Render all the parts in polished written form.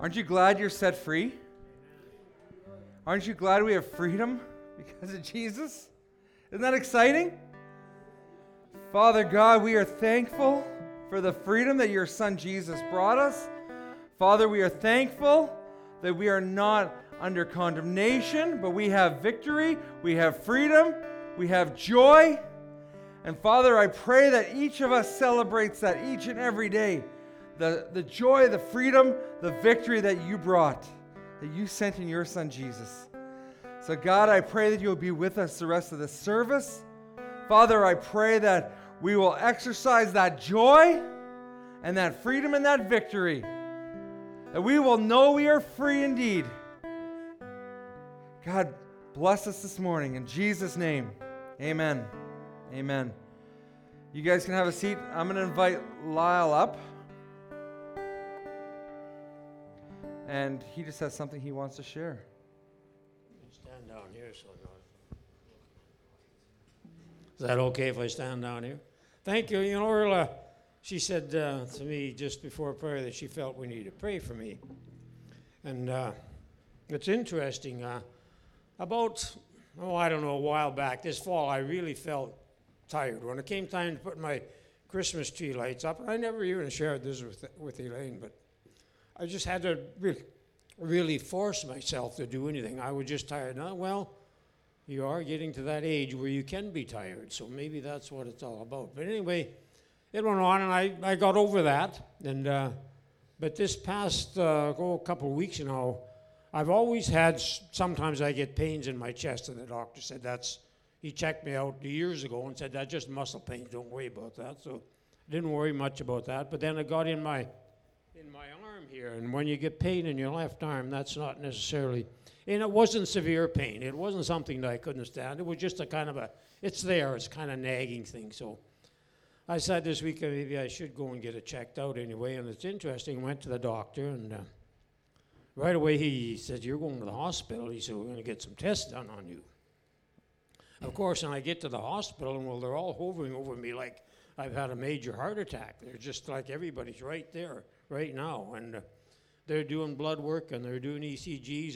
Aren't you glad you're set free? Aren't you glad we have freedom because of Jesus? Isn't that exciting? Father God, we are thankful for the freedom that your Son Jesus brought us. Father, we are thankful that we are not under condemnation, but we have victory, we have freedom, we have joy. And Father, I pray that each of us celebrates that each and every day. The joy, the freedom, the victory that you brought, that you sent in your Son Jesus. So God, I pray that you'll be with us the rest of the service. Father, I pray that we will exercise that joy and that freedom and that victory. That we will know we are free indeed. God, bless us this morning in Jesus' name. Amen. Amen. You guys can have a seat. I'm going to invite Lyle up. And he just has something he wants to share. Stand down here. Is that okay if I stand down here? Thank you. You know, Erla, she said to me just before prayer that she felt we needed to pray for me. And it's interesting. I don't know, a while back, this fall, I really felt tired. When it came time to put my Christmas tree lights up, and I never even shared this with Elaine, but I just had to really force myself to do anything. I was just tired. Now, well, you are getting to that age where you can be tired, so maybe that's what it's all about. But anyway, it went on, and I got over that. And but this past couple of weeks now, I've always had, sometimes I get pains in my chest, and the doctor said he checked me out years ago and said, that's just muscle pains, don't worry about that. So I didn't worry much about that. But then it got in my arm here, and when you get pain in your left arm, that's not necessarily, and it wasn't severe pain. It wasn't something that I couldn't stand. It was just a kind of it's kind of nagging thing. So I said this week maybe I should go and get it checked out anyway, and it's interesting. I went to the doctor, and right away he said, you're going to the hospital. He said, we're going to get some tests done on you. Of course, when I get to the hospital, and well, they're all hovering over me like I've had a major heart attack. They're just like everybody's right there, right now. And they're doing blood work, and they're doing ECGs,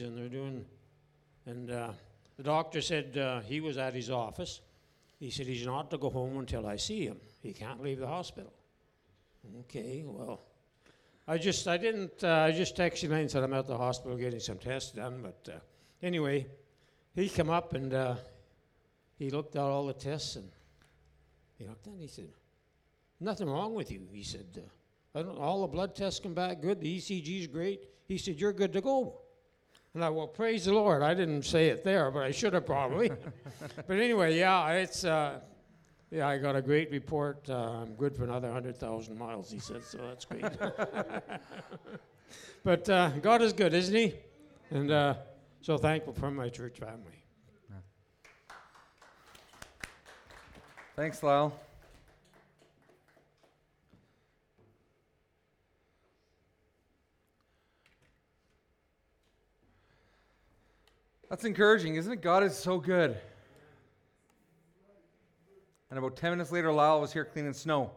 and the doctor said he was at his office. He said he's not to go home until I see him. He can't leave the hospital. Okay, well, I just texted him and said I'm at the hospital getting some tests done. But anyway, he came up and he looked at all the tests, and he looked at it and he said, nothing wrong with you. He said, all the blood tests come back good. The ECG's great. He said, you're good to go. And I, well, praise the Lord. I didn't say it there, but I should have probably. But anyway, yeah, it's, I got a great report. I'm good for another 100,000 miles, he said, so that's great. But God is good, isn't he? And so thankful for my church family. Thanks, Lyle. That's encouraging, isn't it? God is so good. And about 10 minutes later, Lyle was here cleaning snow.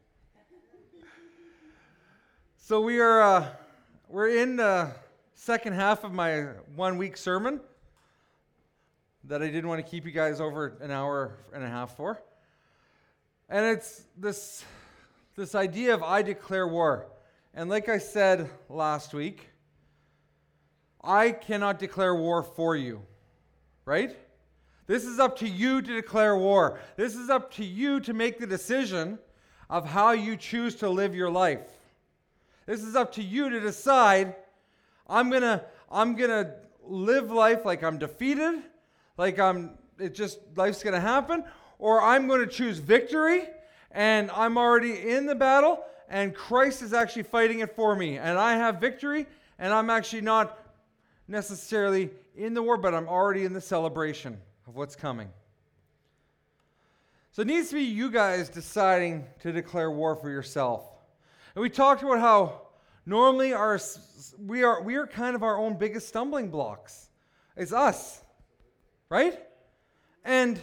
So we're in the second half of my 1 week sermon that I didn't want to keep you guys over an hour and a half for. And it's this idea of I declare war. And like I said last week, I cannot declare war for you, right? This is up to you to declare war. This is up to you to make the decision of how you choose to live your life. This is up to you to decide, I'm gonna live life like I'm defeated, like life's gonna happen, or I'm going to choose victory, and I'm already in the battle, and Christ is actually fighting it for me, and I have victory, and I'm actually not necessarily in the war, but I'm already in the celebration of what's coming. So it needs to be you guys deciding to declare war for yourself. And we talked about how normally we are kind of our own biggest stumbling blocks. It's us, right? And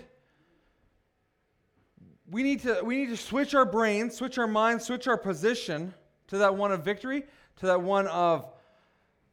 we need to switch our brains, switch our minds, switch our position to that one of victory, to that one of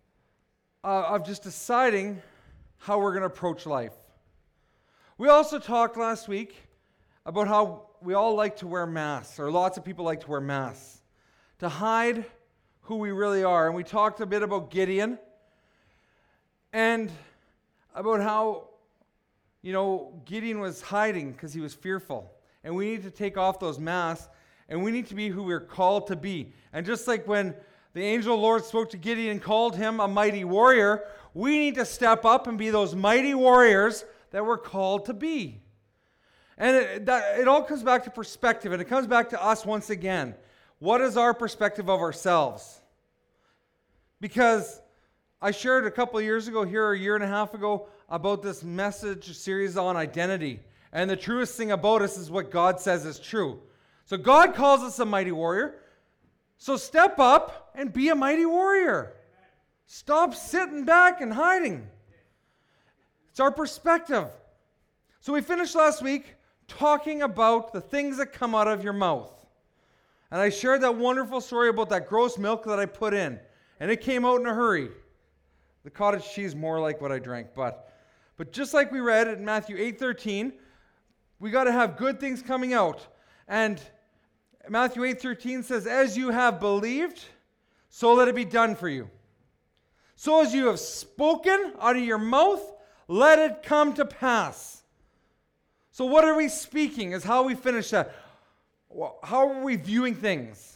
of just deciding how we're going to approach life. We also talked last week about how we all like to wear masks, or lots of people like to wear masks, to hide who we really are. And we talked a bit about Gideon and about how, Gideon was hiding because he was fearful. And we need to take off those masks, and we need to be who we're called to be. And just like when the angel of the Lord spoke to Gideon and called him a mighty warrior, we need to step up and be those mighty warriors that we're called to be. And it all comes back to perspective, and it comes back to us once again. What is our perspective of ourselves? Because I shared a couple of years ago here, a year and a half ago, about this message series on identity. And the truest thing about us is what God says is true. So God calls us a mighty warrior. So step up and be a mighty warrior. Stop sitting back and hiding. It's our perspective. So we finished last week talking about the things that come out of your mouth. And I shared that wonderful story about that gross milk that I put in. And it came out in a hurry. The cottage cheese more like what I drank. But just like we read in Matthew 8:13, we got to have good things coming out. And Matthew 8:13 says, as you have believed, so let it be done for you. So as you have spoken out of your mouth, let it come to pass. So what are we speaking is how we finish that. How are we viewing things?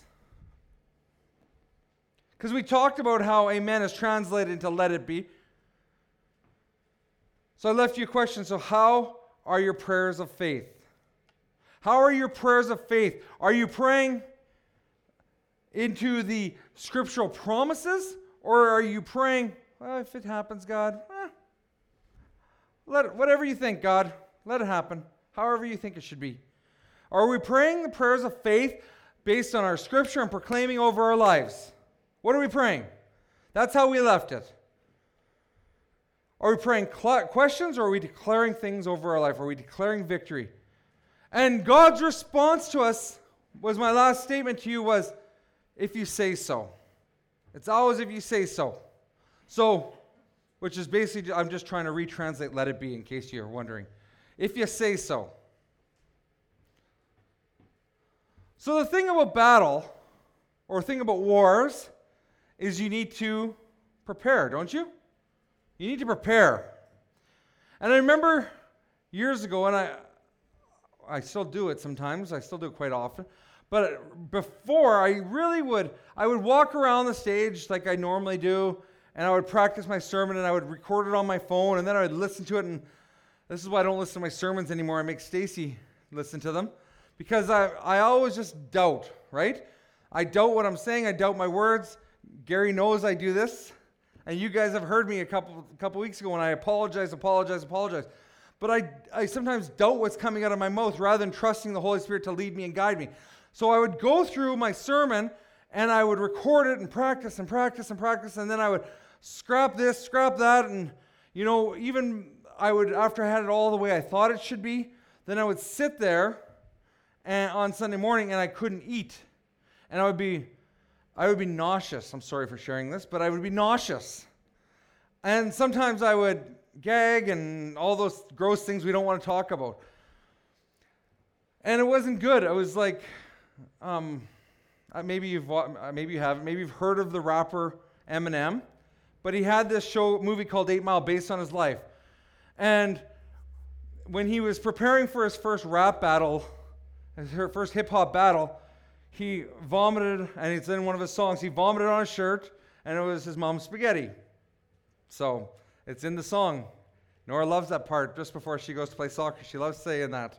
Because we talked about how amen is translated into let it be. So I left you a question. So how are your prayers of faith? How are your prayers of faith? Are you praying into the scriptural promises? Or are you praying, well, if it happens, God, whatever you think, God, let it happen. However you think it should be. Are we praying the prayers of faith based on our scripture and proclaiming over our lives? What are we praying? That's how we left it. Are we praying questions, or are we declaring things over our life? Are we declaring victory? And God's response to us was, my last statement to you was, if you say so. It's always if you say so. So, which is basically, I'm just trying to retranslate let it be in case you're wondering. If you say so. So the thing about battle, or the thing about wars, is you need to prepare, don't you? You need to prepare. And I remember years ago, and I still do it sometimes, I still do it quite often, but before I would walk around the stage like I normally do, and I would practice my sermon, and I would record it on my phone, and then I would listen to it, and this is why I don't listen to my sermons anymore. I make Stacy listen to them, because I always just doubt, right? I doubt what I'm saying, I doubt my words. Gary knows I do this. And you guys have heard me a couple weeks ago when I apologize. But I sometimes doubt what's coming out of my mouth rather than trusting the Holy Spirit to lead me and guide me. So I would go through my sermon and I would record it and practice, and then I would scrap this, scrap that, and even I would, after I had it all the way I thought it should be, then I would sit there on Sunday morning and I couldn't eat. And I would be nauseous. I'm sorry for sharing this, but I would be nauseous. And sometimes I would gag and all those gross things we don't want to talk about. And it wasn't good. It was like, maybe you haven't. Maybe you've heard of the rapper Eminem, but he had this movie called 8 Mile based on his life. And when he was preparing for his first rap battle, his first hip hop battle, he vomited, and it's in one of his songs, he vomited on his shirt, and it was his mom's spaghetti. So, it's in the song. Nora loves that part just before she goes to play soccer. She loves saying that.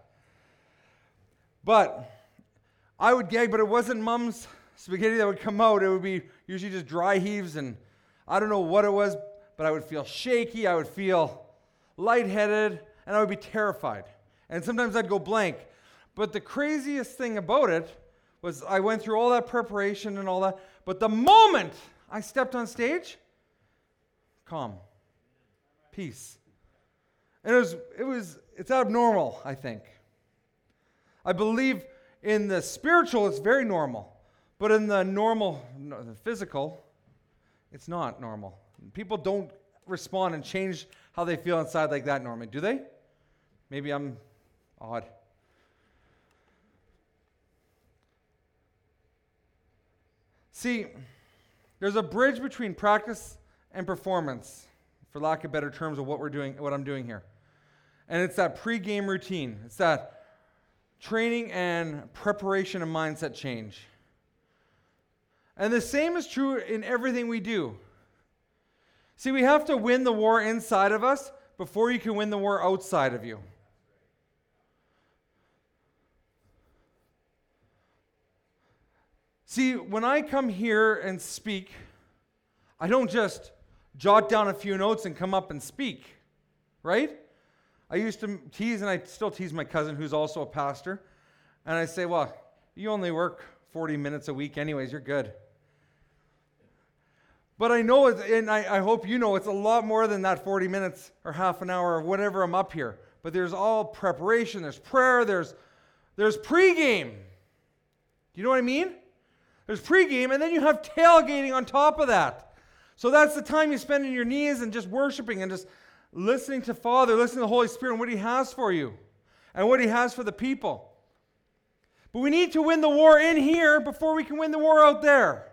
But I would gag, but it wasn't mom's spaghetti that would come out. It would be usually just dry heaves, and I don't know what it was, but I would feel shaky, I would feel lightheaded, and I would be terrified. And sometimes I'd go blank. But the craziest thing about it was I went through all that preparation and all that, but the moment I stepped on stage, calm, peace. And it's abnormal, I think. I believe in the spiritual, it's very normal, but in the physical, it's not normal. People don't respond and change how they feel inside like that normally, do they? Maybe I'm odd. See, there's a bridge between practice and performance, for lack of better terms, of what I'm doing here. And it's that pre-game routine. It's that training and preparation and mindset change. And the same is true in everything we do. See, we have to win the war inside of us before you can win the war outside of you. See, when I come here and speak, I don't just jot down a few notes and come up and speak, right? I used to tease, and I still tease my cousin who's also a pastor, and I say, well, you only work 40 minutes a week anyways, you're good. But I know, and I hope you know, it's a lot more than that 40 minutes or half an hour or whatever I'm up here. But there's all preparation, there's prayer, there's pregame. Do you know what I mean? There's pregame, and then you have tailgating on top of that. So that's the time you spend on your knees and just worshiping and just listening to Father, listening to the Holy Spirit and what He has for you and what He has for the people. But we need to win the war in here before we can win the war out there.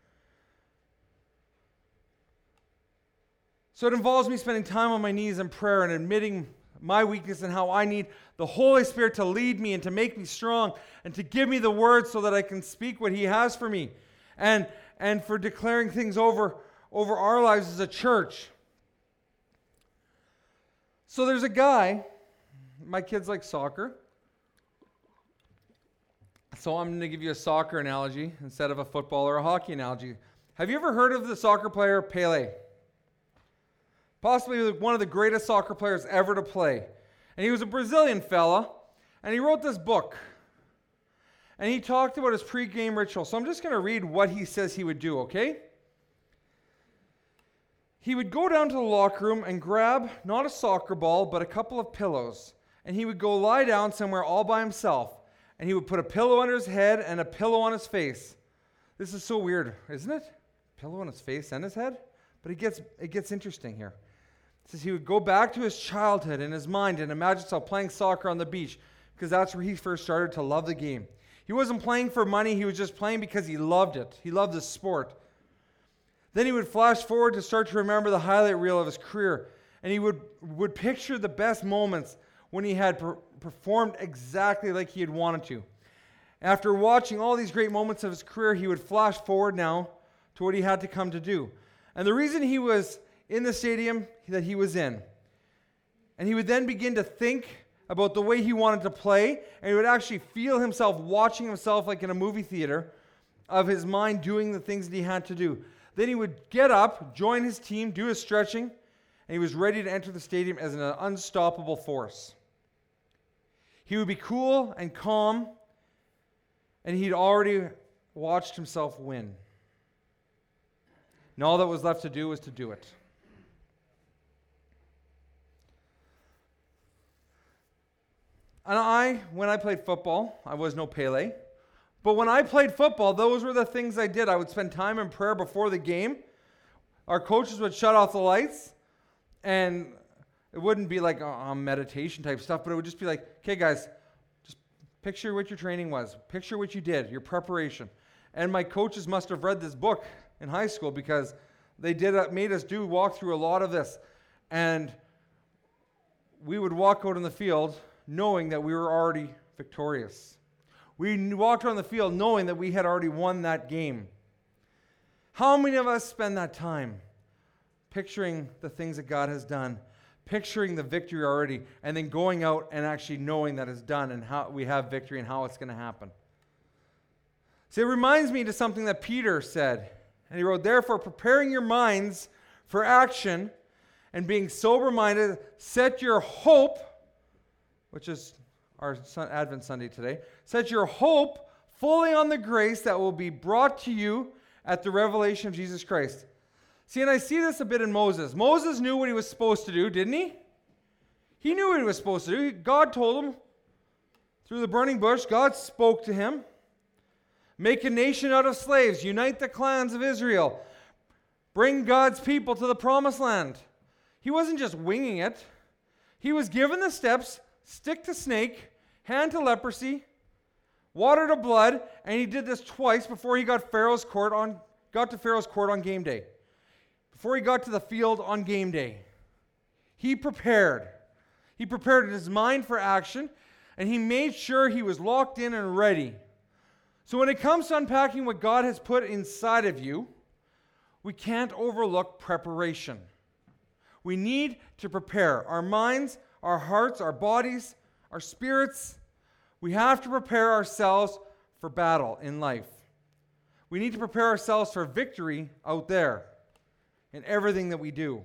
So it involves me spending time on my knees in prayer and admitting my weakness and how I need the Holy Spirit to lead me and to make me strong and to give me the words so that I can speak what He has for me and for declaring things over our lives as a church. So there's a guy, my kids like soccer, so I'm going to give you a soccer analogy instead of a football or a hockey analogy. Have you ever heard of the soccer player Pelé? Possibly one of the greatest soccer players ever to play. And he was a Brazilian fella, and he wrote this book. And he talked about his pre-game ritual. So I'm just going to read what he says he would do, okay? He would go down to the locker room and grab, not a soccer ball, but a couple of pillows. And he would go lie down somewhere all by himself. And he would put a pillow under his head and a pillow on his face. This is so weird, isn't it? Pillow on his face and his head? But it gets interesting here. It says he would go back to his childhood in his mind and imagine himself playing soccer on the beach because that's where he first started to love the game. He wasn't playing for money. He was just playing because he loved it. He loved the sport. Then he would flash forward to start to remember the highlight reel of his career. And he would picture the best moments when he had performed exactly like he had wanted to. After watching all these great moments of his career, he would flash forward now to what he had to come to do. And the reason he was in the stadium that he was in. And he would then begin to think about the way he wanted to play, and he would actually feel himself watching himself like in a movie theater of his mind doing the things that he had to do. Then he would get up, join his team, do his stretching, and he was ready to enter the stadium as an unstoppable force. He would be cool and calm, and he'd already watched himself win. And all that was left to do was to do it. And when I played football, I was no Pelé. But when I played football, those were the things I did. I would spend time in prayer before the game. Our coaches would shut off the lights. And it wouldn't be like meditation type stuff, but it would just be like, okay, guys, just picture what your training was. Picture what you did, your preparation. And my coaches must have read this book in high school because they made us walk through a lot of this. And we would walk out in the field knowing that we were already victorious. We walked on the field knowing that we had already won that game. How many of us spend that time picturing the things that God has done, picturing the victory already, and then going out and actually knowing that it's done and how we have victory and how it's going to happen? See, it reminds me to something that Peter said. And he wrote, therefore, preparing your minds for action and being sober-minded, set your hope, which is our Advent Sunday today, set your hope fully on the grace that will be brought to you at the revelation of Jesus Christ. See, and I see this a bit in Moses. Moses knew what he was supposed to do, didn't he? He knew what he was supposed to do. God told him through the burning bush. God spoke to him. Make a nation out of slaves. Unite the clans of Israel. bring God's people to the promised land. He wasn't just winging it. He was given the steps, stick to snake, hand to leprosy, water to blood, and he did this twice before he got to Pharaoh's court on game day. Before he got to the field on game day. He prepared. He prepared his mind for action, and he made sure he was locked in and ready. So when it comes to unpacking what God has put inside of you, we can't overlook preparation. We need to prepare our minds, our hearts, our bodies, our spirits. We have to prepare ourselves for battle in life. We need to prepare ourselves for victory out there in everything that we do.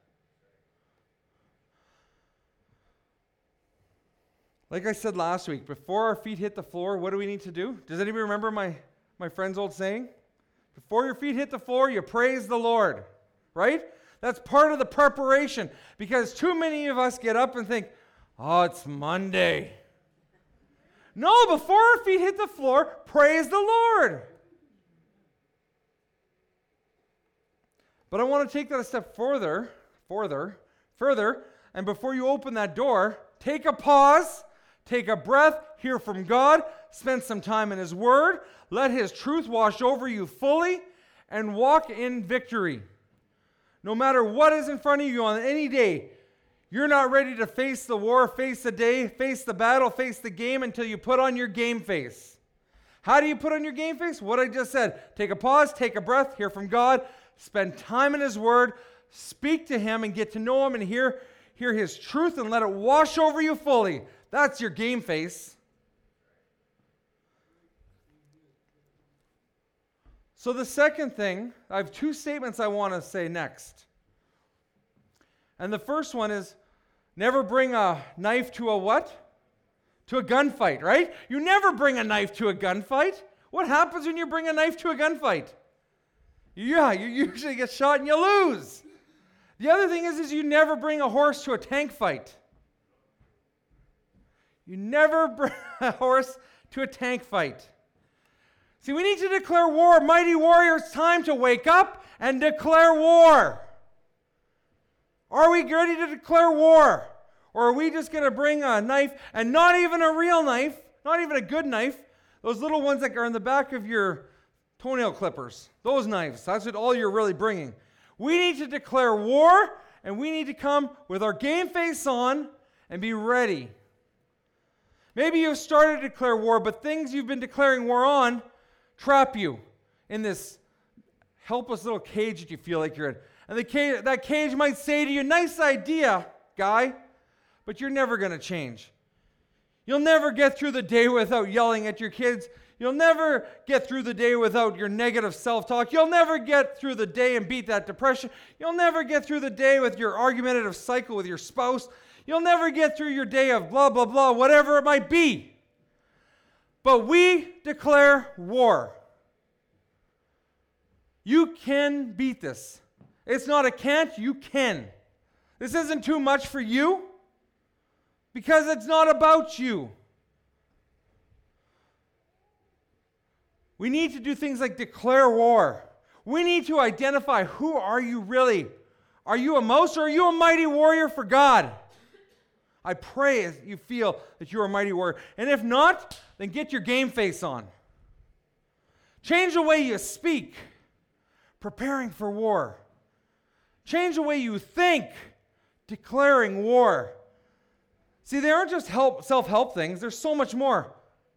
Like I said last week, before our feet hit the floor, what do we need to do? Does anybody remember my friend's old saying? Before your feet hit the floor, you praise the Lord, right? That's part of the preparation, because too many of us get up and think, oh, it's Monday. No, before our feet hit the floor, praise the Lord. But I want to take that a step further, and before you open that door, take a pause, take a breath, hear from God, spend some time in His Word, let His truth wash over you fully, and walk in victory. No matter what is in front of you on any day, you're not ready to face the war, face the day, face the battle, face the game until you put on your game face. How do you put on your game face? What I just said. Take a pause, take a breath, hear from God, spend time in His Word, speak to Him and get to know Him and hear His truth and let it wash over you fully. That's your game face. So the second thing, I have two statements I want to say next. And the first one is, never bring a knife to a what? To a gunfight, right? You never bring a knife to a gunfight. What happens when you bring a knife to a gunfight? Yeah, you usually get shot and you lose. The other thing is you never bring a horse to a tank fight. You never bring a horse to a tank fight. See, we need to declare war. Mighty warriors, time to wake up and declare war. Are we ready to declare war? Or are we just going to bring a knife, and not even a real knife, not even a good knife, those little ones that are in the back of your toenail clippers, those knives, that's what all you're really bringing. We need to declare war, and we need to come with our game face on and be ready. Maybe you've started to declare war, but things you've been declaring war on trap you in this helpless little cage that you feel like you're in. And that cage might say to you, nice idea, guy, but you're never going to change. You'll never get through the day without yelling at your kids. You'll never get through the day without your negative self-talk. You'll never get through the day and beat that depression. You'll never get through the day with your argumentative cycle with your spouse. You'll never get through your day of blah, blah, blah, whatever it might be. But we declare war. You can beat this. It's not a can't, you can. This isn't too much for you because it's not about you. We need to do things like declare war. We need to identify, who are you really? Are you a mouse or are you a mighty warrior for God? I pray as you feel that you're a mighty warrior. And if not, then get your game face on. Change the way you speak, preparing for war. Change the way you think, declaring war. See, they aren't just self-help things. There's so much more.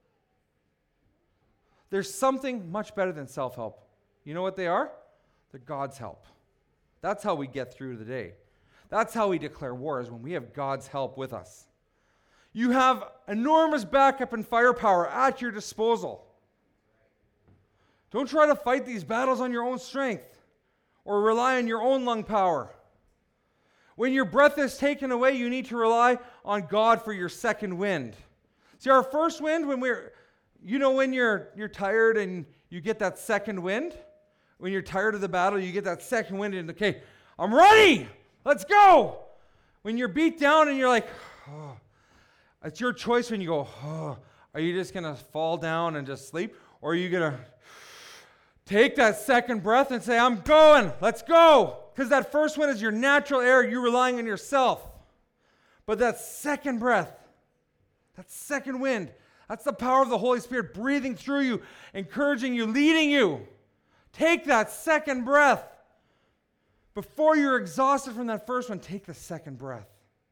There's something much better than self-help. You know what they are? They're God's help. That's how we get through the day. That's how we declare war, is when we have God's help with us. You have enormous backup and firepower at your disposal. Don't try to fight these battles on your own strength or rely on your own lung power. When your breath is taken away, you need to rely on God for your second wind. See, our first wind, when you're tired and you get that second wind, when you're tired of the battle, you get that second wind and, okay, I'm ready, let's go. When you're beat down and you're like, oh, it's your choice when you go, oh, are you just going to fall down and just sleep? Or are you going to Take that second breath and say, I'm going. Let's go. Because that first one is your natural air. You're relying on yourself. But that second breath, that second wind, that's the power of the Holy Spirit breathing through you, encouraging you, leading you. Take that second breath. Before you're exhausted from that first one, take the second breath.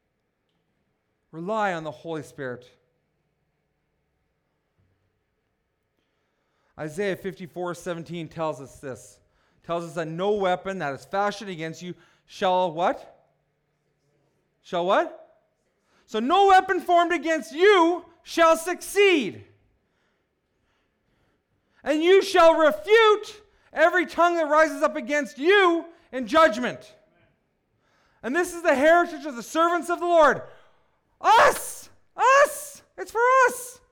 Rely on the Holy Spirit. Isaiah 54:17 tells us this. Tells us that no weapon that is fashioned against you shall what? Shall what? So no weapon formed against you shall succeed. And you shall refute every tongue that rises up against you in judgment. And this is the heritage of the servants of the Lord. Us! Us! It's for us.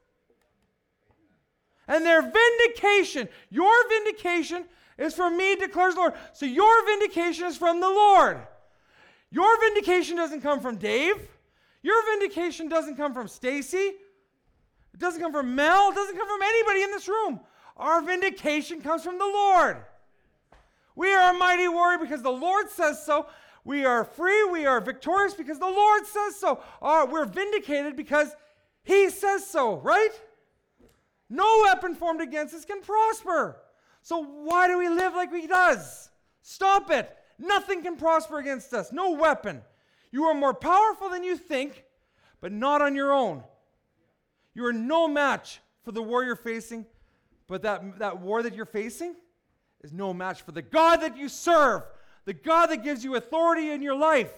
And their vindication, your vindication is from me, declares the Lord. So your vindication is from the Lord. Your vindication doesn't come from Dave. Your vindication doesn't come from Stacy. It doesn't come from Mel. It doesn't come from anybody in this room. Our vindication comes from the Lord. We are a mighty warrior because the Lord says so. We are free. We are victorious because the Lord says so. We're vindicated because He says so, right? No weapon formed against us can prosper. So why do we live like we does? Stop it. Nothing can prosper against us. No weapon. You are more powerful than you think, but not on your own. You are no match for the war you're facing, but that war that you're facing is no match for the God that you serve, the God that gives you authority in your life.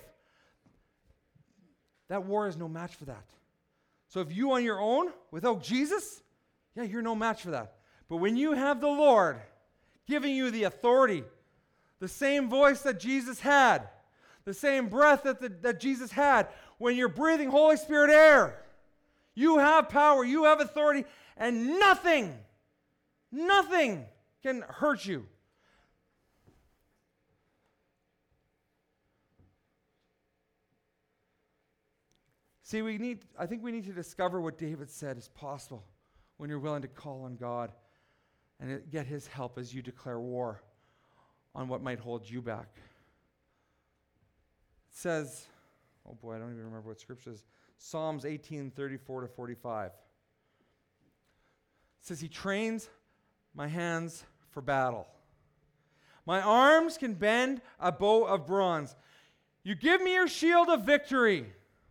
That war is no match for that. So if you on your own, without Jesus, yeah, you're no match for that. But when you have the Lord giving you the authority, the same voice that Jesus had, the same breath that Jesus had, when you're breathing Holy Spirit air, you have power, you have authority, and nothing can hurt you. See, I think we need to discover what David said is possible when you're willing to call on God and get His help as you declare war on what might hold you back. It says, oh boy, I don't even remember what scripture is. Psalms 18:34-45. It says, He trains my hands for battle. My arms can bend a bow of bronze. You give me your shield of victory.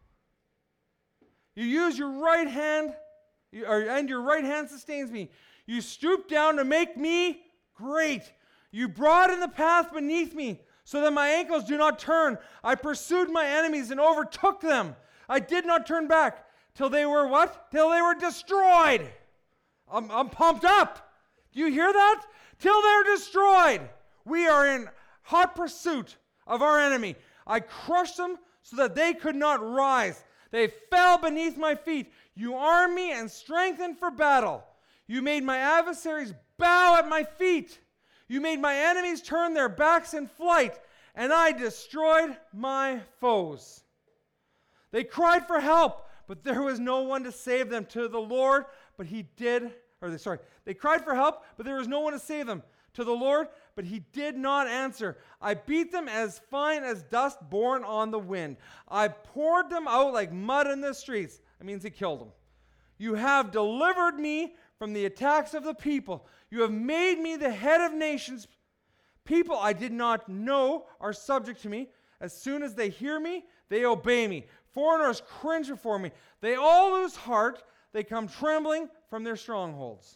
You use your right hand, and your right hand sustains me. You stoop down to make me great. You broaden the path beneath me so that my ankles do not turn. I pursued my enemies and overtook them. I did not turn back till they were what? Till they were destroyed. I'm pumped up. Do you hear that? Till they're destroyed. We are in hot pursuit of our enemy. I crushed them so that they could not rise. They fell beneath my feet. You armed me and strengthened for battle. You made my adversaries bow at my feet. You made my enemies turn their backs in flight, and I destroyed my foes. They cried for help, but there was no one to save them. To the Lord, but He did, they cried for help, but there was no one to save them. To the Lord, but He did not answer. I beat them as fine as dust borne on the wind. I poured them out like mud in the streets. That means He killed them. You have delivered me from the attacks of the people. You have made me the head of nations. People I did not know are subject to me. As soon as they hear me, they obey me. Foreigners cringe before me. They all lose heart. They come trembling from their strongholds.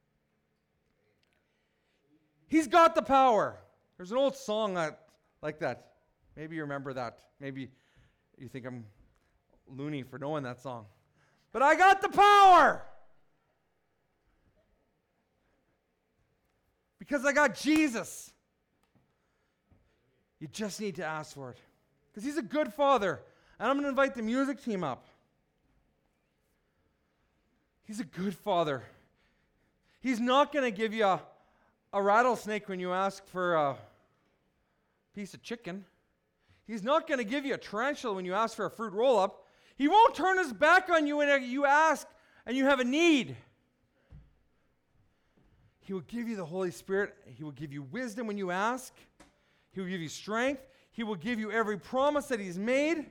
He's got the power. There's an old song like that. Maybe you remember that. Maybe you think I'm loony for knowing that song. But I got the power. Because I got Jesus. You just need to ask for it. Because He's a good Father. And I'm going to invite the music team up. He's a good Father. He's not going to give you a rattlesnake when you ask for a piece of chicken. He's not going to give you a tarantula when you ask for a fruit roll-up. He won't turn His back on you when you ask and you have a need. He will give you the Holy Spirit. He will give you wisdom when you ask. He will give you strength. He will give you every promise that He's made.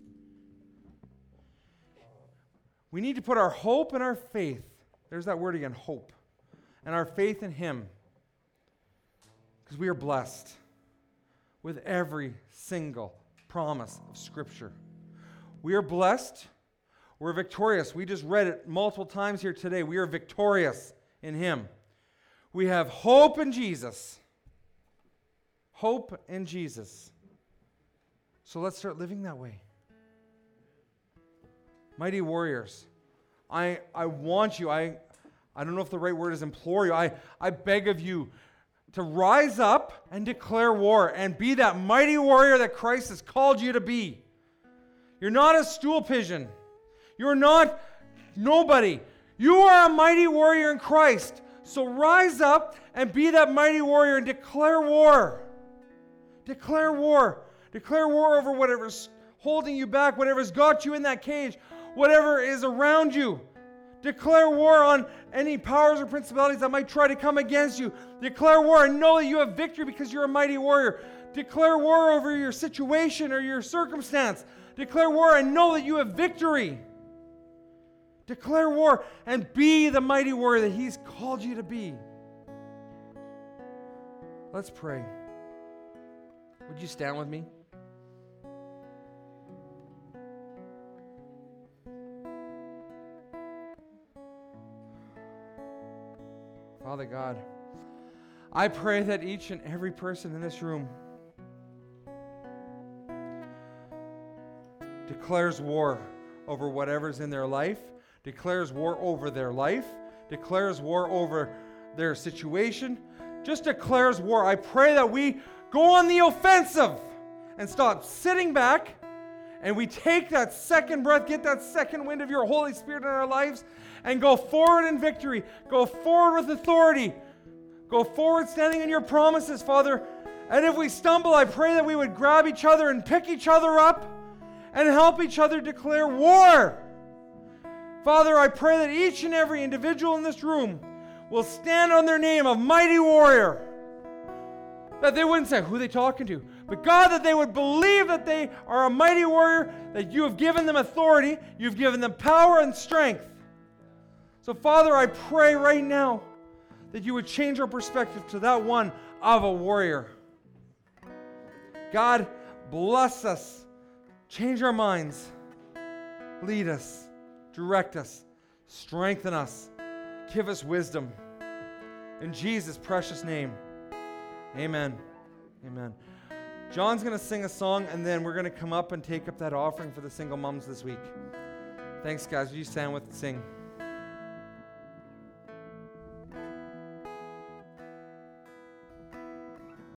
We need to put our hope and our faith, there's that word again, hope, and our faith in Him. Because we are blessed with every single promise of Scripture. We are blessed. We're victorious. We just read it multiple times here today. We are victorious in Him. We have hope in Jesus. Hope in Jesus. So let's start living that way. Mighty warriors, I want you, I don't know if the right word is implore you, I beg of you to rise up and declare war and be that mighty warrior that Christ has called you to be. You're not a stool pigeon. You're not nobody. You are a mighty warrior in Christ. So rise up and be that mighty warrior and declare war. Declare war. Declare war over whatever's holding you back, whatever's got you in that cage, whatever is around you. Declare war on any powers or principalities that might try to come against you. Declare war and know that you have victory because you're a mighty warrior. Declare war over your situation or your circumstance. Declare war and know that you have victory. Declare war and be the mighty warrior that He's called you to be. Let's pray. Would you stand with me? Father God, I pray that each and every person in this room declares war over whatever's in their life, declares war over their life, declares war over their situation, just declares war. I pray that we go on the offensive and stop sitting back and we take that second breath, get that second wind of your Holy Spirit in our lives and go forward in victory. Go forward with authority. Go forward standing in your promises, Father. And if we stumble, I pray that we would grab each other and pick each other up and help each other declare war. Father, I pray that each and every individual in this room will stand on their name of mighty warrior. That they wouldn't say, who are they talking to? But God, that they would believe that they are a mighty warrior, that you have given them authority, you've given them power and strength. So Father, I pray right now that you would change our perspective to that one of a warrior. God, bless us. Change our minds. Lead us. Direct us. Strengthen us. Give us wisdom. In Jesus' precious name. Amen. Amen. John's going to sing a song, and then we're going to come up and take up that offering for the single moms this week. Thanks, guys. Will you stand with and sing?